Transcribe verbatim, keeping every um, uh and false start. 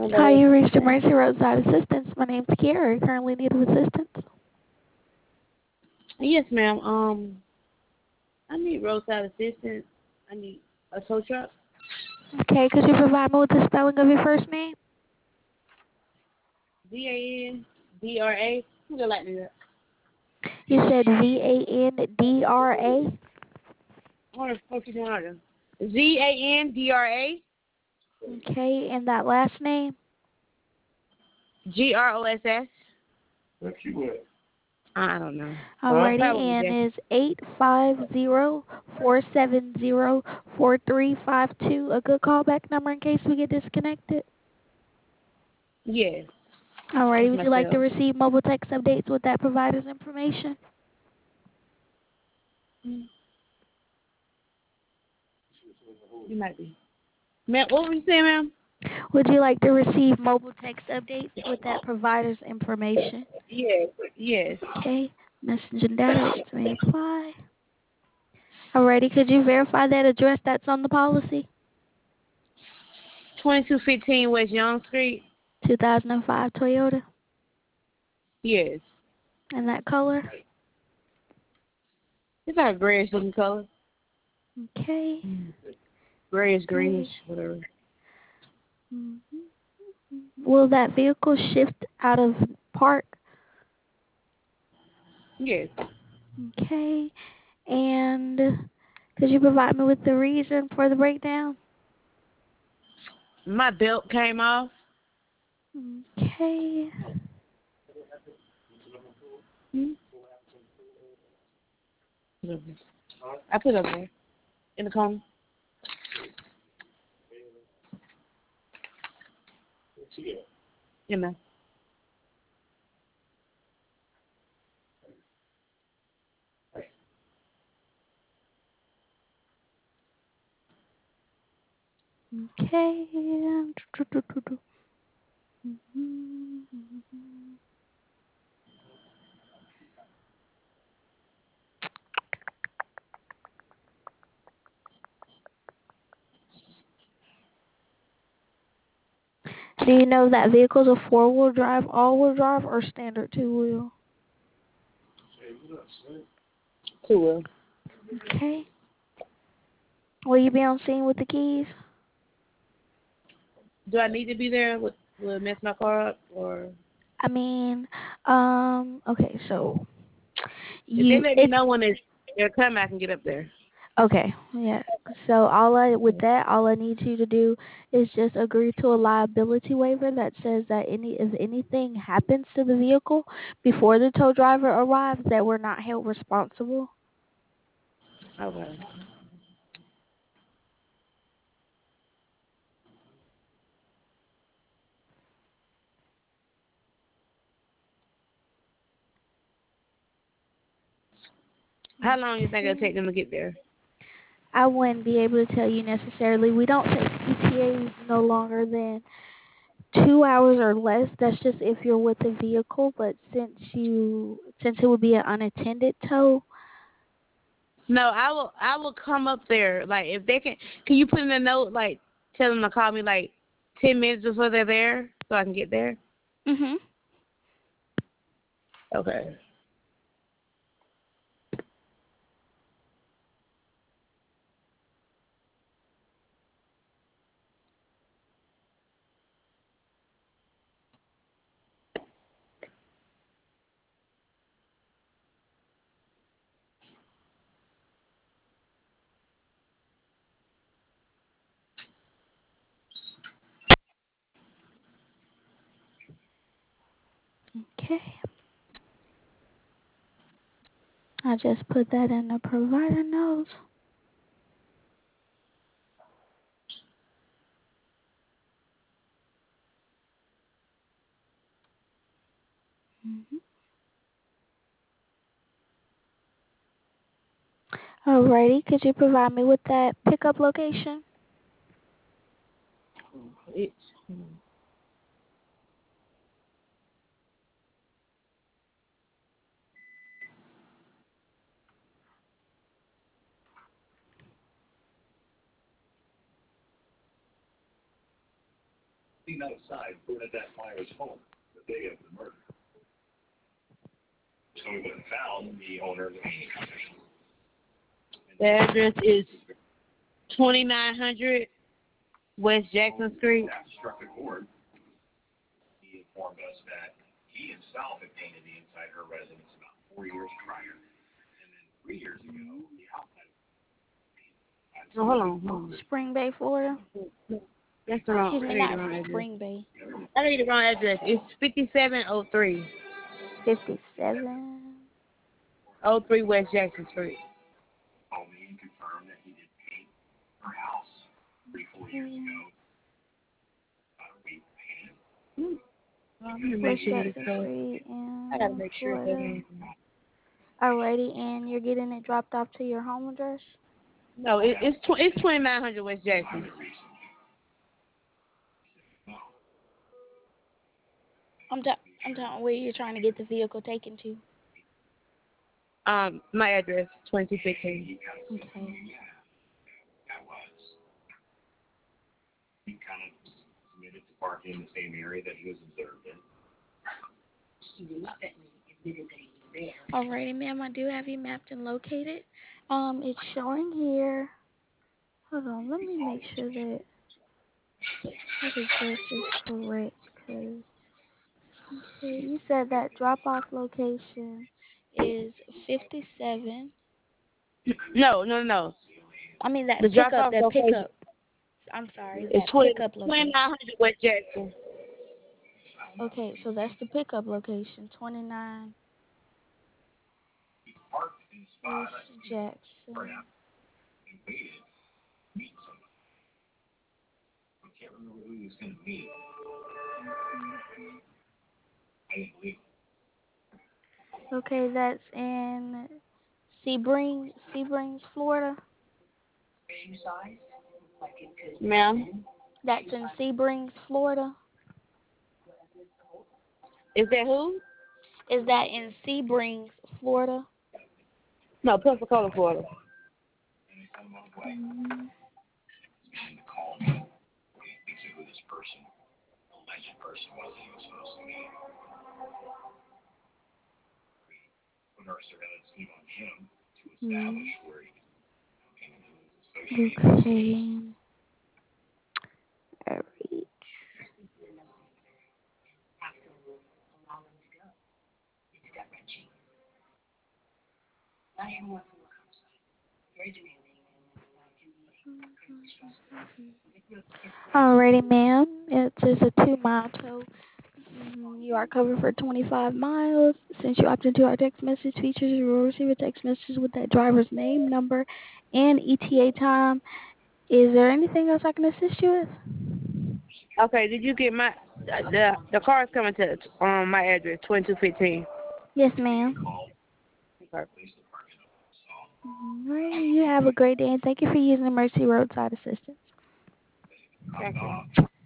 Hi, Hello. you reached Emergency Roadside Assistance. My name's Kiara. I currently need assistance. Yes, ma'am. Um, I need roadside assistance. I need a tow truck. Okay, could you provide me with the spelling of your first name? D A N D R A. Who would like me that? You said V A N D R A. I want to focus on order. Z A N D R A Okay, and that last name? G R O S S. I don't know. Huh? Alrighty, Probably and Jesse. is eight five zero four seven zero four three five two a good callback number in case we get disconnected? Yes, Alrighty, that's would you like to myself. receive mobile text updates with that provider's information? Mm, You might be. Ma'am, what were you saying, ma'am? Would you like to receive mobile text updates with that provider's information? Yes, yes. Okay, messaging data rates may apply. Alrighty, could you verify that address that's on the policy? twenty-two fifteen West Young Street. two thousand five Toyota, Yes. and that color? It's like a grayish looking color. Okay, Grayish, greenish, okay. whatever. hmm Will that vehicle shift out of park? Yes. Okay, and could you provide me with the reason for the breakdown? My belt came off. Okay, Hmm? I put it up there in the corner. Yeah, man. okay. Do you know that vehicle's a four-wheel drive, all-wheel drive, or standard two-wheel? Too well. Okay. Will you be on scene with the keys? Do I need to be there? Would would it mess my car up, or I mean, um, okay, so if they you let me it's know when it's they're coming, I can get up there. okay, yeah. So all I with that, all I need you to do is just agree to a liability waiver that says that any if anything happens to the vehicle before the tow driver arrives, that we're not held responsible. Okay. How long you think it'll Okay. take them to get there? I wouldn't be able to tell you necessarily. We don't take E T As no longer than two hours or less. That's just if you're with the vehicle. But since you, since it would be an unattended tow, No, I will. I will come up there. Like if they can, can you put in a note like tell them to call me like ten minutes before they're there so I can get there? mhm. Okay. Okay. I just put that in the provider notes. Mhm. Alrighty. Could you provide me with that pickup location? It, The address is twenty-nine hundred West Jackson Street. Oh, hold on, hold on. Spring Bay, Florida. That's the wrong. Excuse I me, read the not wrong address. Spring Bay. I read the wrong address. It's fifty-seven oh three. Fifty-seven. oh three West Jackson Street. Hmm. Oh, I'm gonna make West sure it's Jackson so. Street I gotta in make sure it Florida. doesn't. Alrighty, and you're getting it dropped off to your home address? No, it, it's tw- it's twenty-nine hundred West Jackson. I'm ta- I'm talking where you're trying to get the vehicle taken to. Um, my address twenty fifteen. Okay. Alrighty, ma'am, I do have you mapped and located. Um, it's showing here. Hold on, let me make sure that that address is correct. Cause okay, you said that drop-off location is fifty-seven. No, no, no. I mean that The drop pickup, off that location pickup. I'm sorry, is that twenty pickup twenty location. nine hundred West Jackson. Okay, so that's the pickup location, twenty-nine West Jackson. Okay, that's in Sebring, Sebring, Florida. Ma'am, That's in Sebring, Florida. is that who? Is that in Sebring, Florida? No, Pensacola, Florida. Mm, mm. Okay. Alright. Alrighty, ma'am. It is a two mile tow. Mm, You are covered for twenty-five miles. Since you opted into our text message features, you will receive a text message with that driver's name, number, and E T A time. Is there anything else I can assist you with? Okay, did you get my the the car is coming to um my address twenty two fifteen. Yes, ma'am. Okay. Alright, you have a great day, and thank you for using Mercy Roadside Assistance. Thank you.